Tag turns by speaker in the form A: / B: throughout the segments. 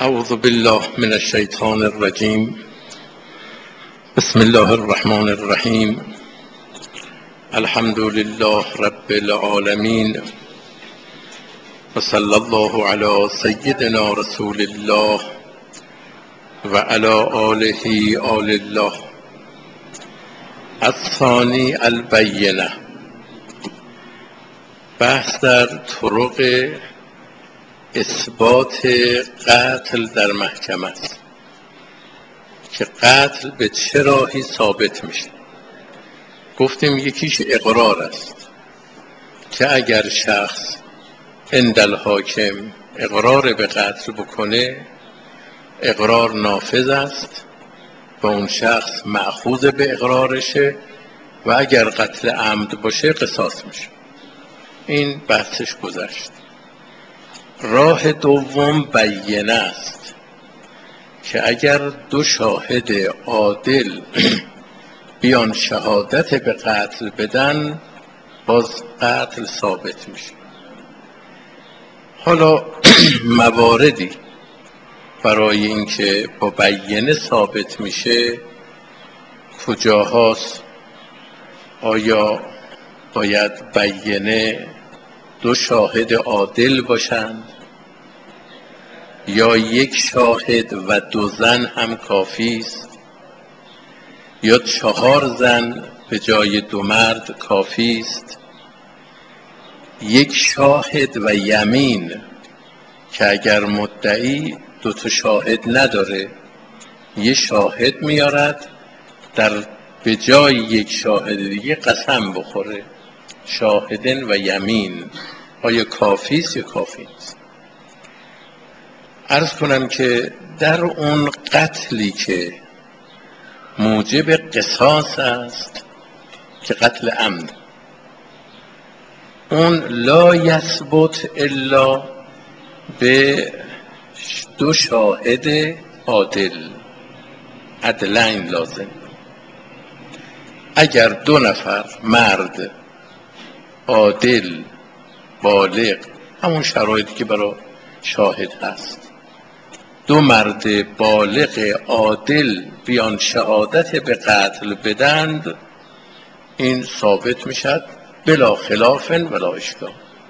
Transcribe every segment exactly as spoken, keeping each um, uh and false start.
A: اعوذ بالله من الشیطان الرجیم. بسم الله الرحمن الرحیم. الحمد لله رب العالمین و صلی الله علی سیدنا رسول الله و علی آله آل الله. الثانی البینه. بحث در طرق اثبات قتل در محکمه است که قتل به چه راهی ثابت میشه. گفتیم یکیش اقرار است که اگر شخص عند الحاکم اقرار به قتل بکنه اقرار نافذ است و اون شخص مأخوذ به اقرارشه و اگر قتل عمد باشه قصاص میشه. این بحثش گذشت. راه دوم بینه است که اگر دو شاهد عادل بیان شهادت به قتل بدن باز قتل ثابت میشه. حالا مواردی برای اینکه با بینه ثابت میشه کجاهاست؟ آیا باید بینه دو شاهد عادل باشند یا یک شاهد و دو زن هم کافی است یا چهار زن به جای دو مرد کافی است؟ یک شاهد و یمین که اگر مدعی دو تا شاهد نداره یک شاهد میارد در به جای یک شاهد دیگه قسم بخوره، شاهدن و یمین آیا کافی است یا کافی است؟ عرض کنم که در اون قتلی که موجب قصاص است که قتل عمد، اون لا یثبت الا به دو شاهد عادل، عدلین لازم. اگر دو نفر مرد عادل بالغ، همون شرایطی که برای شاهد هست، دو مرد بالغ عادل بیان شهادت به قتل بدند این ثابت میشد بلا خلاف ولا اشکال.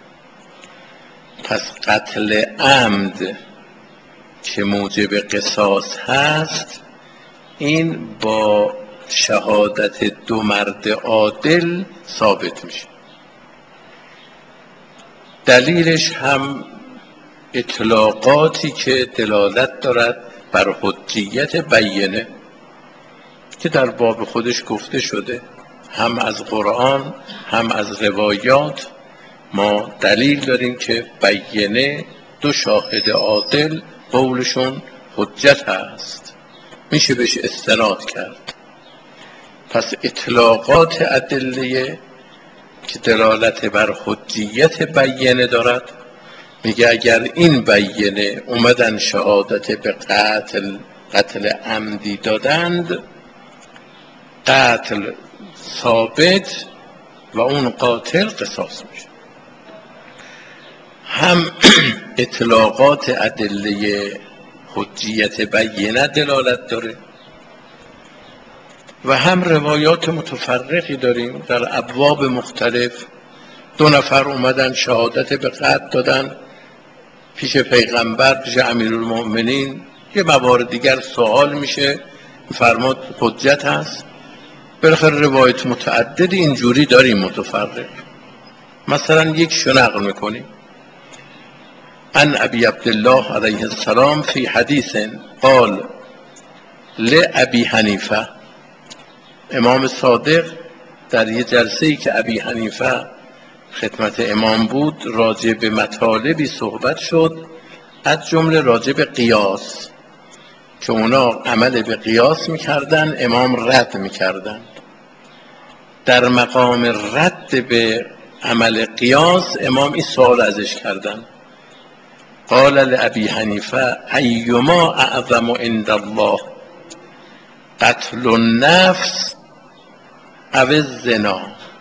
A: پس قتل عمد که موجب قصاص هست این با شهادت دو مرد عادل ثابت میشه. دلیلش هم اطلاقاتی که دلالت دارد بر حجیت بینه که در باب خودش گفته شده، هم از قرآن هم از روایات ما دلیل داریم که بینه دو شاهد عادل قولشون حجت هست، میشه بهش استناد کرد. پس اطلاقات ادله که دلالت بر حجیت بینه دارد میگه اگر این بینه اومدن شهادت به قتل قتل عمدی دادند قتل ثابت و اون قاتل قصاص میشه. هم اطلاقات ادله حجیت بینه دلالت داره و هم روایات متفرقی داریم در ابواب مختلف. دو نفر اومدن شهادت به قتل دادن پیش پیغمبر، پیش امیرالمؤمنین، یه موارد دیگر سوال میشه، فرمود حجت هست. بالاخره روایت متعددی اینجوری داریم متفرق. مثلا یک شو نقل میکنیم ان ابی عبدالله علیه السلام فی حدیث قال لابی حنیفه. امام صادق در یه جلسه‌ای که ابی حنیفه خدمت امام بود راجع به مطالبی صحبت شد، از جمله راجع به قیاس که اونا عمل به قیاس میکردن، امام رد میکردن. در مقام رد به عمل قیاس امام این سوال ازش کردن قال لابی حنیفه ایما اعظم عند الله قتل النفس او الزنا.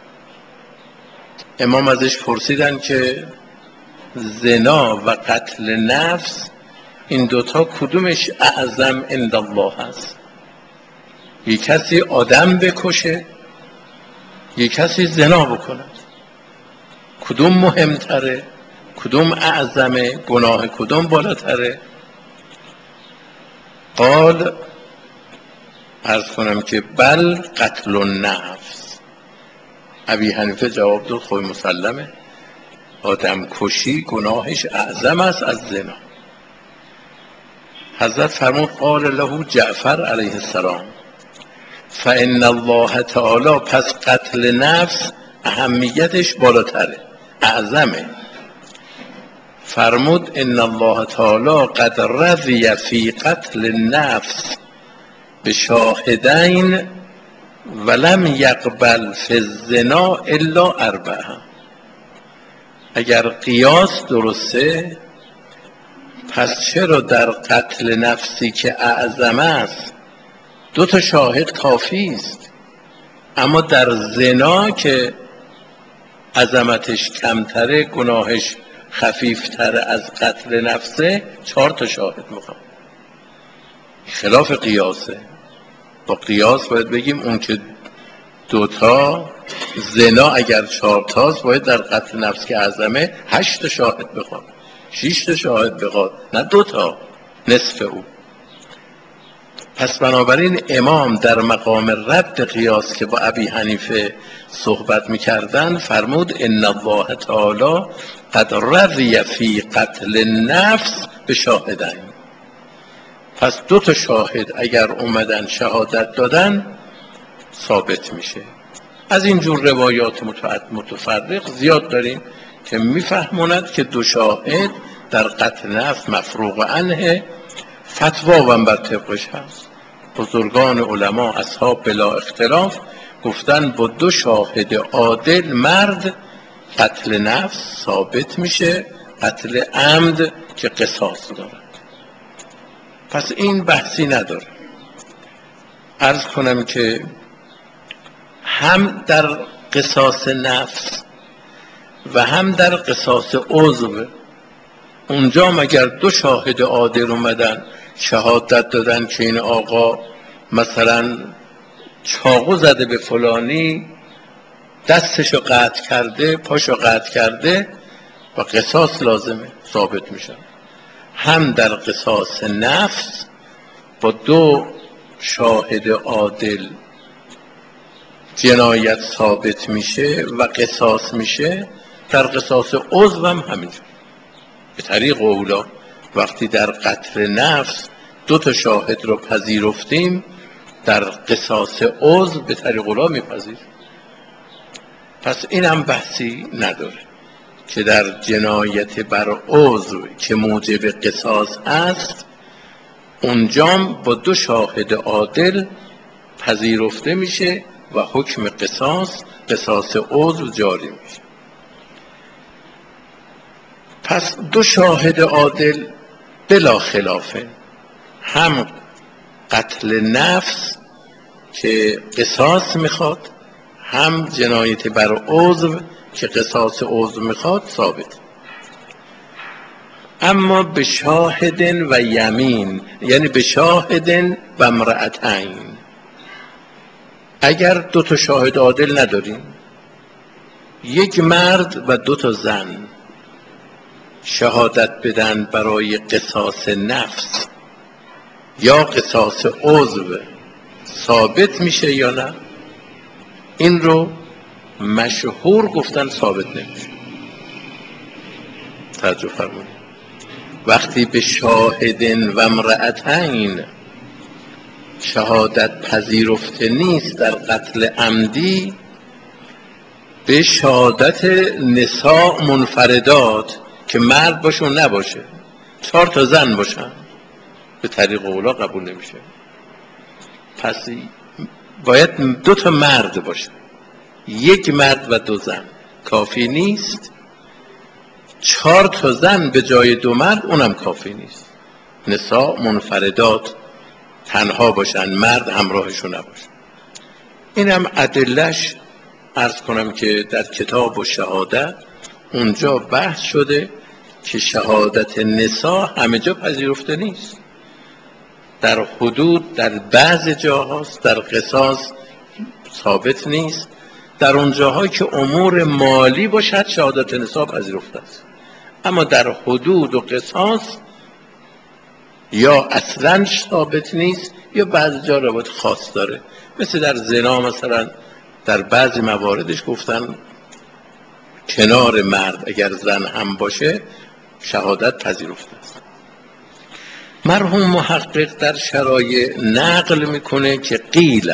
A: امام ازش پرسیدن که زنا و قتل نفس این دوتا کدومش اعظم عند الله هست؟ یک کسی آدم بکشه، یک کسی زنا بکنه. کدوم مهمتره؟ کدوم اعظمه؟ گناه کدوم بالاتره؟ قال، عرض کنم که بل قتل النفس. ابی حنیفه جواب داد خود مسلمه، آدم کشی گناهش اعظم است از زنا. حضرت فرمود قال له جعفر علیه السلام فان الله تعالی، پس قتل نفس اهمیتش بالاتره، اعظمه. فرمود ان الله تعالی قد رضی فی قتل النفس بشاهدین ولم یقبل فی الزنا الا اربعه. اگر قیاس درسته، پس چرا در قتل نفسی که اعظم است دو تا شاهد کافی است، اما در زنا که عظمتش کمتره، گناهش خفیفتره از قتل نفسه، چهار تا شاهد میخوام؟ خلاف قیاسه. با قیاس باید بگیم اون که دوتا، زنا اگر چهار تاست باید در قتل نفس که اعظمه هشت تا شاهد بخواد، شش تا شاهد بخواد، نه دوتا، نصف او. پس بنابراین امام در مقام رد قیاس که با ابی حنیفه صحبت میکردن فرمود ان الله تعالی قد رضی فی قتل النفس بشاهدین. پس دو تا شاهد اگر اومدن شهادت دادن ثابت میشه. از اینجور روایات متفرق زیاد داریم که میفهموند که دو شاهد در قتل نفس مفروغ عنه، فتوا هم بر طبقش هست. بزرگان علما اصحاب بلا اختلاف گفتن با دو شاهد عادل مرد قتل نفس ثابت میشه، قتل عمد که قصاص دارد. پس این بحثی نداره. عرض کنم که هم در قصاص نفس و هم در قصاص عضو، اونجا مگر دو شاهد عادل اومدن شهادت دادن که این آقا مثلا چاقو زده به فلانی، دستشو قطع کرده، پاشو قطع کرده، و قصاص لازمه، ثابت میشن. هم در قصاص نفس با دو شاهد عادل جنایت ثابت میشه و قصاص میشه. در قصاص عضو هم همینجور به طریق اولا. وقتی در قتل نفس دو تا شاهد رو پذیرفتیم، در قصاص عضو به طریق اولا میپذیریم. پس این هم بحثی نداره که در جنایت بر عضو که موجب قصاص است، اونجام با دو شاهد عادل پذیرفته میشه و حکم قصاص قصاص عضو جاری میشه. پس دو شاهد عادل بلا خلافه، هم قتل نفس که قصاص میخواد، هم جنایت بر عضو که قصاص عضو میخواد ثابت. اما به شاهد و یمین، یعنی به شاهد و امرأتین، اگر دو تا شاهد عادل نداریم، یک مرد و دو تا زن شهادت بدن برای قصاص نفس یا قصاص عضو، ثابت میشه یا نه؟ این رو مشهور گفتن ثابت نمیشه. توجه فرمایید. وقتی به شاهد و امرأتین شهادت پذیرفته نیست در قتل عمدی، به شهادت نساء منفردات که مرد باشه و نباشه، چهار تا زن باشن، به طریق اولا قبول نمیشه. پس باید دو تا مرد باشه، یک مرد و دو زن کافی نیست. چهار تا زن به جای دو مرد اونم کافی نیست. نساء منفردات تنها باشن، مرد همراهشون نباشه. اینم ادلش عرض کنم که در کتاب و شهادت اونجا بحث شده که شهادت نساء همه جا پذیرفته نیست، در حدود در بعض جاهاست، در قصاص ثابت نیست، در اون جاهایی که امور مالی باشد شهادت نساء پذیرفته است، اما در حدود و قصاص یا اصلا ثابت نیست یا بعضی جا روایت خاص داره. مثل در زنا مثلا در بعضی مواردش گفتن کنار مرد اگر زن هم باشه شهادت پذیرفته است. مرحوم محقق در شرایع نقل میکنه که قیل،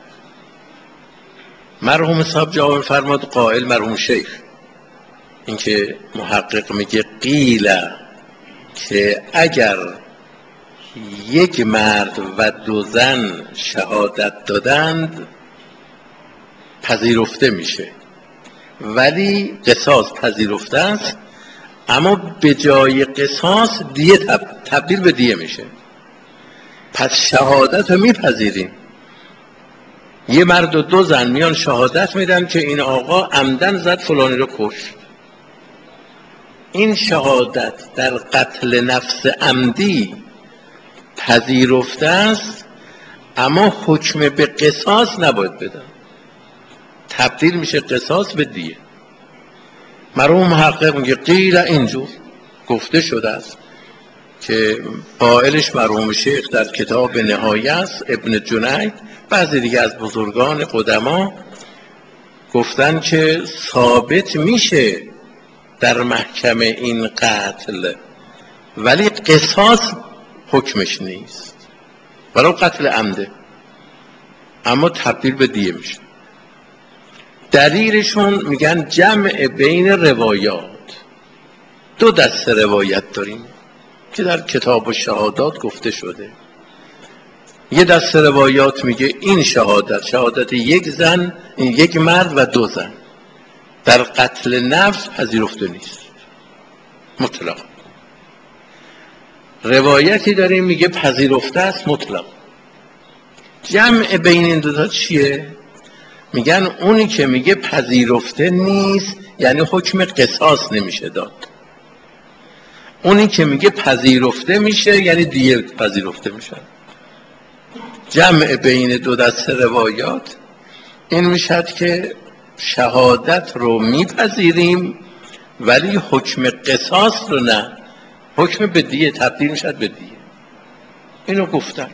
A: مرحوم صاحب جواب فرماد قائل مرحوم شیخ، این که محقق میگه قیل که اگر یک مرد و دو زن شهادت دادند پذیرفته میشه، ولی قصاص پذیرفته است، اما به جای قصاص دیه تب... تبدیل به دیه میشه. پس شهادت رو میپذیریم، یه مرد و دو زن میان شهادت میدن که این آقا عمدن زد فلانی رو کشت، این شهادت در قتل نفس عمدی پذیرفته است، اما حکم به قصاص نباید بدن، تبدیل میشه قصاص به دیه. مرحوم محقق میگه قیل اینجور گفته شده است که قائلش مرحوم شیخ در کتاب نهایه است، ابن جنید، بعضی دیگه از بزرگان قدما گفتن که ثابت میشه در محکمه این قتل، ولی قصاص حکمش نیست، ولو قتل عمده، اما تبدیل به دیه میشه. دلیلشون میگن جمع بین روایات، دو دسته روایت داریم که در کتاب الشهادات گفته شده. یه دسته روایات میگه این شهادت شهادت یک زن، این یک مرد و دو زن در قتل نفس پذیرفته نیست مطلق. روایتی داریم میگه پذیرفته است مطلق. جمع بین این دو تا چیه؟ میگن اونی که میگه پذیرفته نیست یعنی حکم قصاص نمیشه داد، اونی که میگه پذیرفته میشه یعنی دیه پذیرفته میشه. جمع بین دو دسته روایات این میشد که شهادت رو میپذیریم ولی حکم قصاص رو نه، حکم به دیه تبدیل میشد به دیه. اینو گفتن.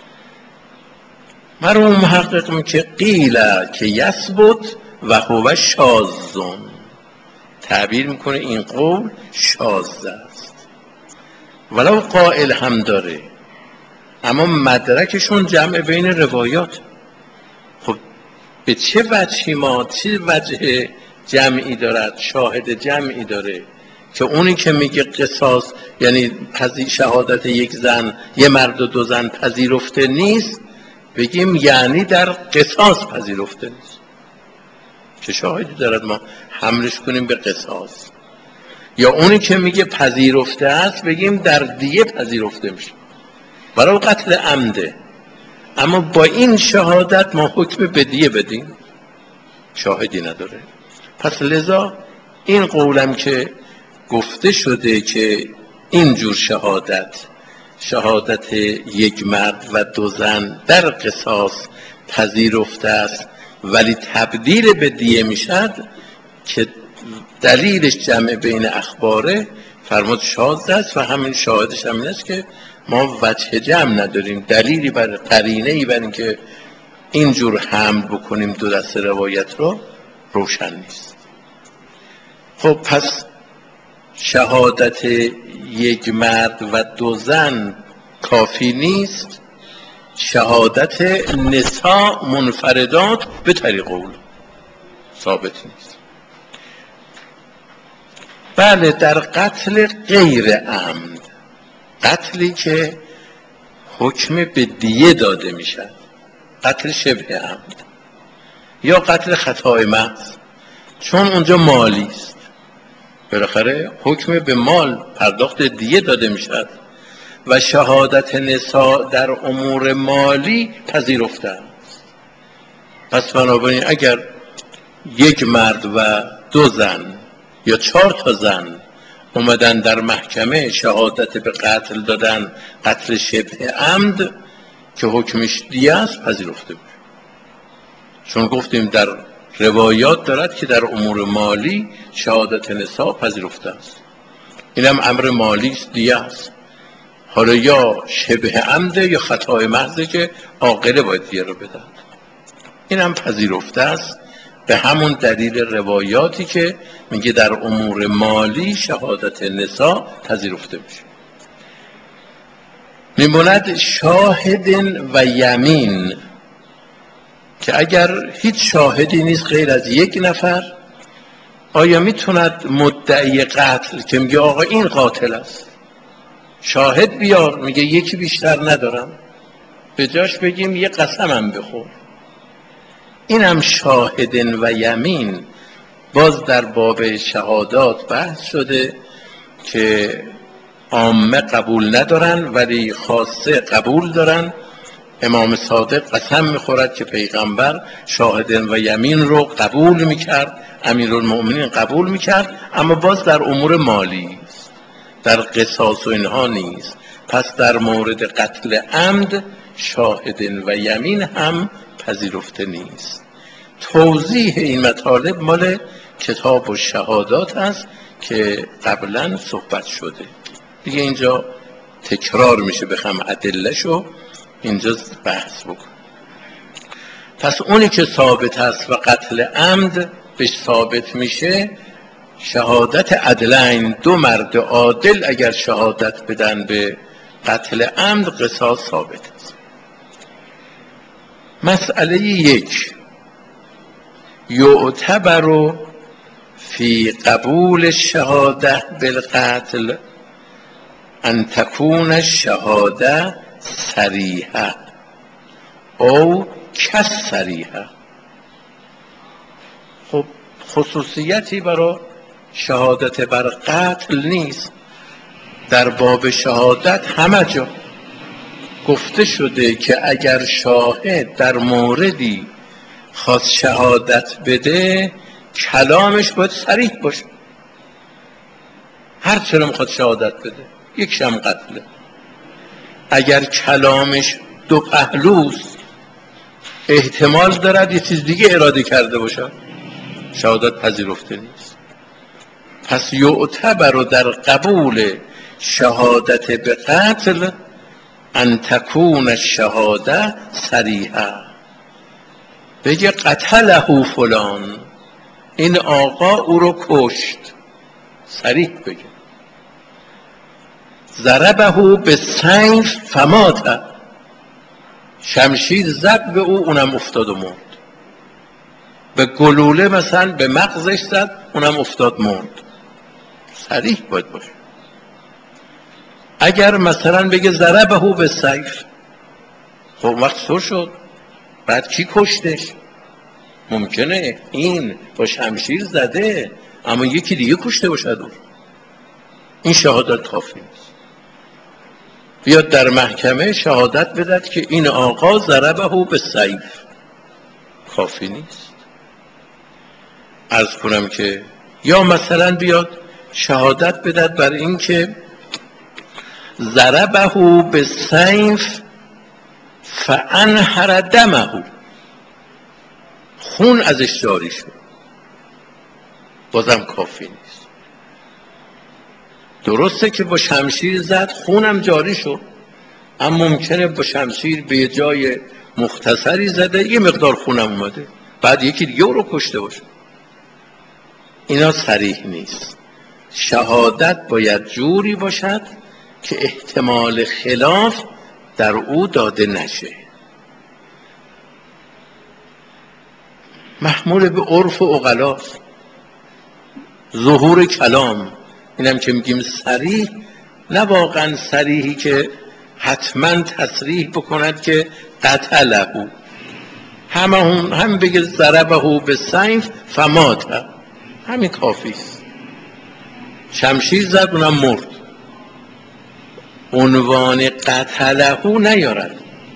A: مرحوم محقق میگه قیل که یثبت و هو شاذون، تعبیر میکنه این قول شاذ است، ولو قائل هم داره، اما مدرکشون جمع بین روایات. خب به چه وجهی ما چه وجه جمعی دارد، شاهد جمعی داره که اونی که میگه قصاص یعنی پذیر شهادت یک زن یه مرد و دو زن پذیرفته نیست بگیم یعنی در قصاص پذیرفته نیست؟ چه شاهدی دارد ما حملش کنیم به قصاص؟ یا اونی که میگه پذیرفته است بگیم در دیه پذیرفته میشه برای قتل عمده، اما با این شهادت ما حکم به دیه بدیم؟ شاهدی نداره. پس لذا این قولم که گفته شده که اینجور شهادت شهادت یک مرد و دو زن در قصاص پذیرفته است ولی تبدیل به دیه میشد، که دلیلش جمع بین اخباره، فرمود شاذ است و همین شاهدش همین است که ما وجه جمع نداریم، دلیلی بر قرینه ای بر این که اینجور حمل بکنیم دو دست روایت رو روشن نیست. خب پس شهادت یک مرد و دو زن کافی نیست، شهادت نساء منفردات به طریق اول ثابت نیست. بله در قتل غیر عمد، قتلی که حکم به دیه داده میشد، قتل شبه عمد یا قتل خطای محض، چون اونجا مالی است بالاخره حکم به مال پرداخت دیه داده میشد و شهادت نساء در امور مالی پذیرفته است. پس بنابراین اگر یک مرد و دو زن یا چهار تا زن اومدن در محکمه شهادت به قتل دادن، قتل شبه عمد که حکمش دیه است، پذیرفته بود. چون گفتیم در روایات دارد که در امور مالی شهادت نساء پذیرفته است. اینم امر مالی است، دیه است. حالا یا شبه عمده یا خطای محضه که عاقله باید دیه رو بدن. اینم پذیرفته است به همون دلیل روایاتی که میگه در امور مالی شهادت نساء پذیرفته میشه. میموند شاهد و یمین که اگر هیچ شاهدی نیست غیر از یک نفر، آیا میتوند مدعی قتل که میگه آقا این قاتل است شاهد بیار، میگه یکی بیشتر ندارم، به جاش بگیم یه قسمم بخور. اینم شاهد و یمین باز در باب شهادات بحث شده که عامه قبول ندارن ولی خاصه قبول دارن. امام صادق قسم میخورد که پیغمبر شاهد و یمین رو قبول میکرد، امیرالمؤمنین قبول میکرد، اما باز در امور مالی است، در قصاص و اینها نیست. پس در مورد قتل عمد شاهد و یمین هم پذیرفته نیست. توضیح این مطالب مال کتاب و شهادات است که قبلا صحبت شده، دیگه اینجا تکرار میشه بخوام ادله‌شو اینجا بحث بکن. پس اونی که ثابت است و قتل عمد بهش ثابت میشه شهادت عدلین، دو مرد عادل اگر شهادت بدن به قتل عمد قصاص ثابت است. مسئله یک، یعتبر فی قبول الشهاده بالقتل ان تكون الشهاده صریحه او کصریحه. خب خصوصیتی برای شهادت بر قتل نیست. در باب شهادت همه جا گفته شده که اگر شاهد در موردی خواست شهادت بده کلامش باید صریح باشه. هر چرا میخواد شهادت بده، یک شم قتله، اگر کلامش دو پهلوست احتمال دارد یه چیز دیگه اراده کرده باشه، شهادت پذیرفته نیست. پس یعتبر در قبول شهادت به قتل ان تکون الشهاده صریحه، بگه قتله فلان، این آقا او رو کشت، صریح بگه. ضربه بالسیف فمات، شمشیر زد به او اونم افتاد و مرد. به گلوله مثلا به مغزش زد اونم افتاد مرد، صریح باید باشه. اگر مثلا بگه ضربه بالسیف، خب وقت سر شد، بعد کی کشتش؟ ممکنه این با شمشیر زده اما یکی دیگه کشته باشد او، این شهادت کافی نیست. بیاد در محکمه شهادت بدهد که این آقا ضربه بالسیف، کافی نیست. عرض کنم که یا مثلا بیاد شهادت بدهد بر این که ضربه بالسیف فانهر دمه، خون ازش جاری شد، بازم کافی نیست. درسته که با شمشیر زد خونم جاری شد، اما ممکنه با شمشیر به جای مختصری زده یه مقدار خونم اومده، بعد یکی دیگه او رو کشته باشه، اینا صریح نیست. شهادت باید جوری باشد که احتمال خلاف در او داده نشه. محمول به عرف و عقلاست، ظهور کلام. اینم که میگیم صریح، نه واقعا صریحی که حتما تصریح بکند که قتله، همه هم, هم بگه ضربه بالسیف فمات، همین کافی است. شمشیر زد اونم مرد، عنوان قتله نیارد،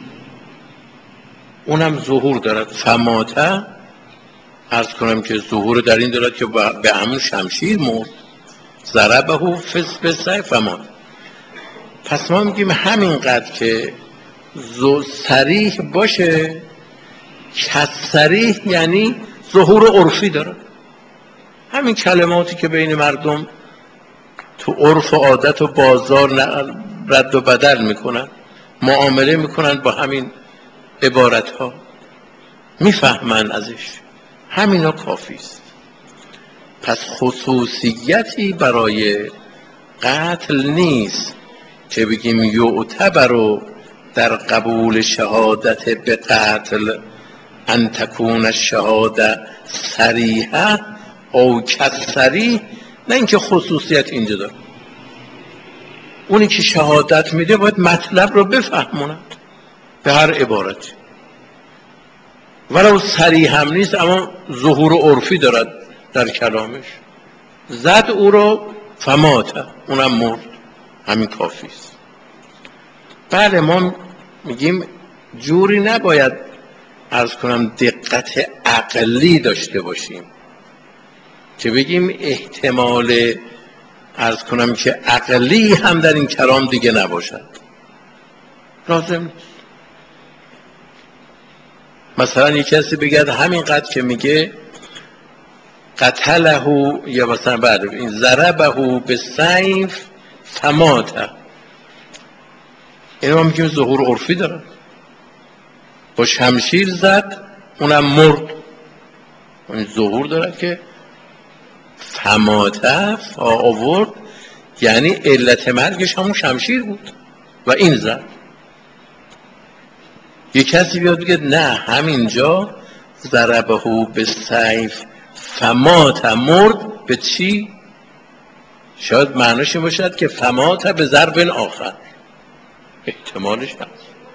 A: اونم ظهور دارد. فمات عرض کنم که ظهور در این دارد که به همون شمشیر مرد، ضربه فس بالسیف فمات. پس ما میگیم همینقدر که زو صریح باشه، کس صریح یعنی ظهور عرفی داره. همین کلماتی که بین مردم تو عرف و عادت و بازار رد و بدل میکنن، معامله میکنن با همین عبارت ها، میفهمن ازش، همینا کافی است. پس خصوصیتی برای قتل نیست که بگیم یعتبر در قبول شهادت به قتل ان تکون الشهاده صریحه او کصریح، نه اینکه خصوصیت اینجا داره. اونی که شهادت میده باید مطلب رو بفهموند به هر عبارتی، ولو صریح هم نیست اما ظهور عرفی دارد در کلامش. زد او رو فمات، اونم مرد، همین کافی است. بله ما میگیم جوری نباید عرض کنم دقت عقلی داشته باشیم که بگیم احتمال عرض کنم که عقلی هم در این کلام دیگه نباشد، لازم نیست. مثلا یک کسی بگه همینقدر که میگه قتله یا مثلا بعد این ضربه بالسیف فمات، این ما میگیم ظهور عرفی داره. با شمشیر زد اونم مرد، این ظهور داره که فمات آورد، یعنی علت مرگش همون شمشیر بود و این زد. یک کسی بیاد بگه نه همینجا ضربه بالسیف فمات مرد، به چی؟ شاید معناش این باشد که فمات به ضرب آخر، احتمالش هست،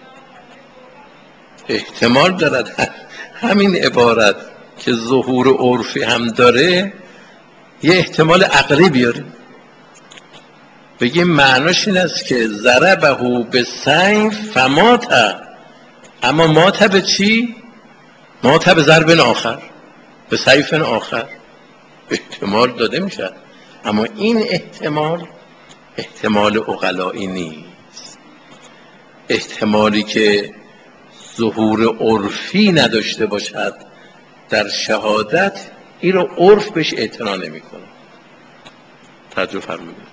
A: احتمال دارد همین عبارت که ظهور عرفی هم داره یه احتمال عقلی بیاریم، بگیم معناش این است که ضربه بالسیف فمات، اما مات به چی؟ مات به ضرب آخر، به سیف آخر. احتمال داده میشه، اما این احتمال احتمال عقلایی نیست. احتمالی که ظهور عرفی نداشته باشد در شهادت، این رو عرف بهش اعتنا نمی کنه. توجه فرمودید.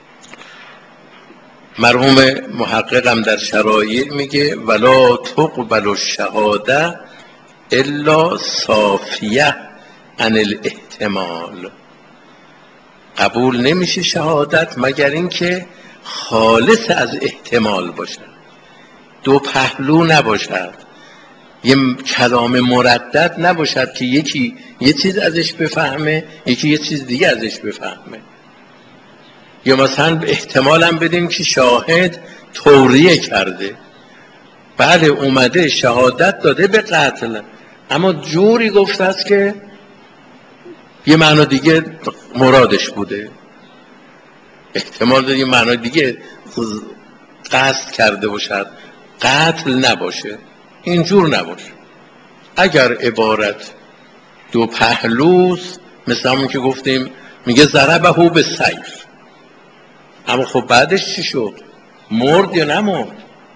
A: مرحوم محققم در شرایع میگه ولا تقبل الشهاده الا صافیه عن الاحتمال، قبول نمیشه شهادت مگر اینکه خالص از احتمال باشد، دو پهلو نباشد، یه کلام مردد نباشد که یکی یه چیز ازش بفهمه یکی یه چیز دیگه ازش بفهمه. یا مثلا احتمال هم بدیم که شاهد توریه کرده، بله اومده شهادت داده به قتل، اما جوری گفته است که یه معنی دیگه مرادش بوده، احتمال داره یه معنی دیگه قصد کرده باشد، قتل نباشه. اینجور نباشه. اگر عبارت دو پهلوست، مثل همون که گفتیم میگه ضربه بالسیف، اما خب بعدش چی شد؟ مرد یا نمرد؟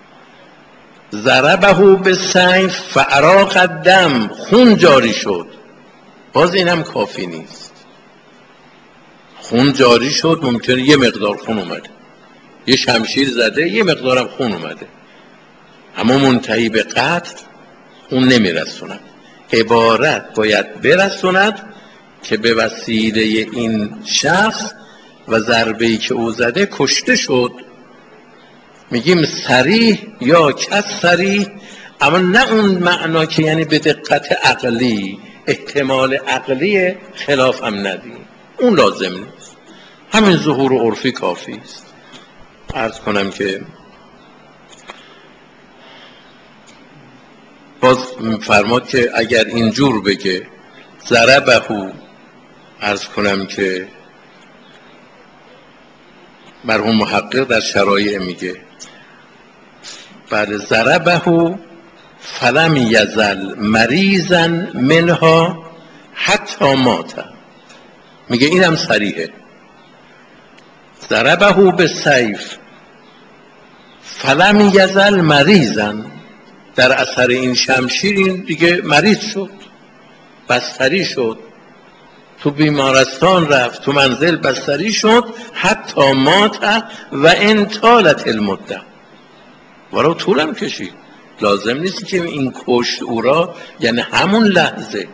A: ضربه بالسیف فاراق الدم، خون جاری شد، باز اینم کافی نیست. خون جاری شد، ممکنه یه مقدار خون اومده، یه شمشیر زده یه مقدارم خون اومده، اما منتهی به قتل اون نمیرسوند. عبارت باید برسوند که به وسیله این شخص و ضربه‌ای که او زده کشته شد. میگیم صریح یا کس صریح، اما نه اون معنا که یعنی به دقت عقلی، احتمال عقلی خلاف هم ندیم، اون لازم نیست، همین ظهور عرفی کافی است. عرض کنم که باز فرماد که اگر اینجور بگه ضربه، عرض کنم که مرحوم محقق در شرایع میگه بعد ضربه فلم یزل مریضا منها حتی مات، میگه اینم صریحه، ضربه بالسیف فلم یزل مریضا، در اثر این شمشیر این دیگه مریض شد، بستری شد، تو بیمارستان رفت، تو منزل بستری شد، حتی مات و ان طالت المده، ولو طولم کشید. لازم نیست که این کشت او را یعنی همون لحظه.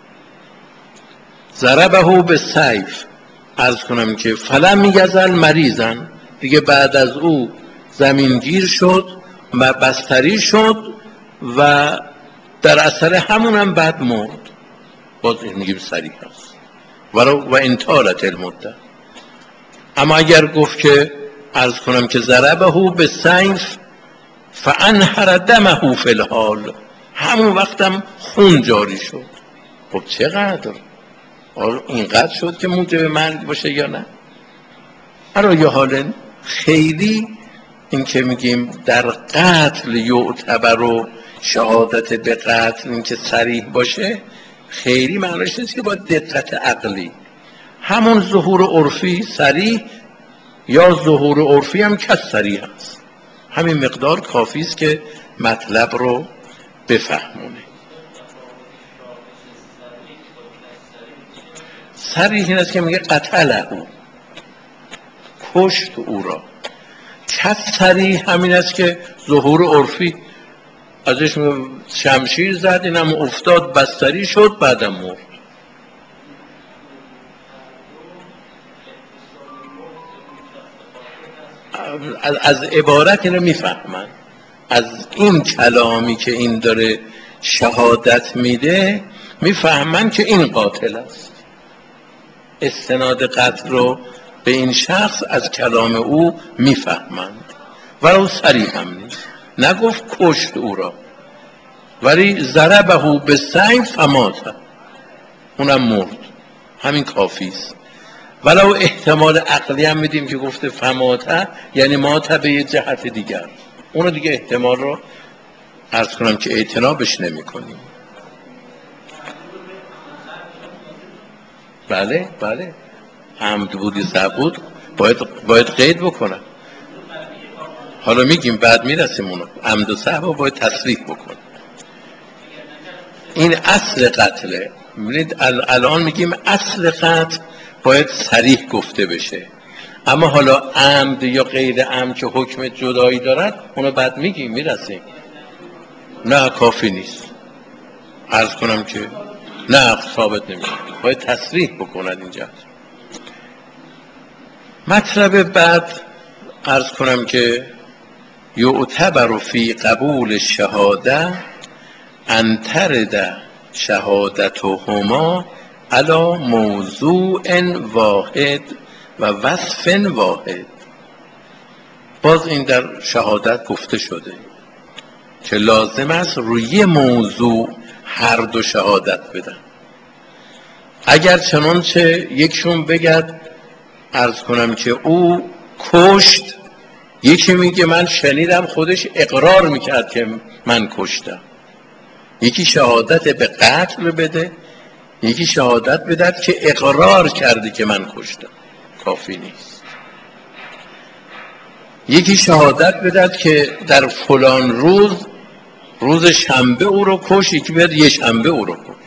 A: ضربه بالسیف، عرض کنم که فلم یزل مریضا، دیگه بعد از او زمینگیر شد و بستری شد و در اثر همون هم بعد مرد. باز این میگیم صریح هست ولو و ان طالت المده. اما اگر گفت که عرض کنم که ضربه بالسیف فانهر دمه فی الحال، همون وقتم خون جاری شد. خب چقدر اینقدر شد که موجب مرگ باشه یا نه؟ برای یه حال خیلی این که میگیم در قتل یعتبر و شهادت به قتل این که صریح باشه خیلی معنیش نیست که با دقت عقلی. همون ظهور عرفی صریح یا ظهور عرفی هم کس صریح است، همین مقدار کافی است که مطلب رو بفهمونه. صریح این است که میگه قتله او، کشت او را. کس صریح همین است که ظهور عرفی ازش شمشیر زد، اینم افتاد بستری شد بعدم مرد. از, از عبارت اینو میفهمن، از این کلامی که این داره شهادت میده میفهمن که این قاتل است. استناد قتل رو به این شخص از کلام او میفهمند، ولو صریح هم نیست، نگفت کشت او را، ولی ضربه بالسیف فمات، اونم مرد، همین کافی است. ولو احتمال عقلی هم میدیم که گفته فمات یعنی مات به یه جهت دیگر، اونو دیگه احتمال رو عرض کنم که اعتنابش نمی کنیم. بله بله عمد بودی ثبوت باید, باید قید بکنم. حالا میگیم بعد میرسیم اونو، عمد و سهو باید تصریح بکن. این اصل قتله. میبینید الان میگیم اصل قتل باید صریح گفته بشه، اما حالا عمد یا غیر عمد که حکم جدایی دارن اونو بعد میگیم میرسیم. نه کافی نیست، عرض کنم که نه ثابت نمیشه، باید تصریح بکنن اینجا. مطلب بعد عرض کنم که یعتبر فی قبول الشهاده ان ترد شهادتهما علی موضوع واحد و وصف واحد. باز این در شهادت گفته شده که لازم است روی موضوع هر دو شهادت بدن. اگر چنانچه یکشون بگد عرض کنم که او کشت، یکی میگه من شنیدم خودش اقرار میکرد که من کشتم، یکی شهادت به قتل بده، یکی شهادت بدهد که اقرار کردی که من کشتم، کافی نیست. یکی شهادت بدهد که در فلان روز روز شنبه او رو کش، یکی بگد یه شنبه او رو کش،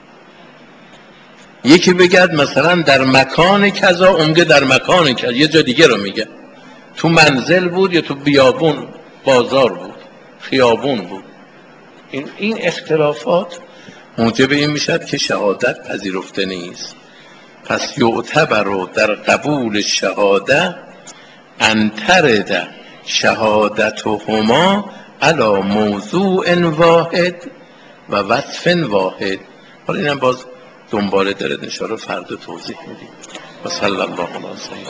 A: یکی بگد مثلا در مکان کذا، اونگه در مکان کذا، یه جا دیگه رو میگه تو منزل بود یا تو بیابون بازار بود خیابون بود. این این اختلافات موجب این میشد که شهادت پذیرفته نیست. پس یعتبر رو در قبول شهاده ان ترد شهادتهما علی موضوع واحد و وصف واحد. حالا اینم باز دنباله داره، انشاءالله فردا توضیح میدیم. و صلی الله علیه و سلم.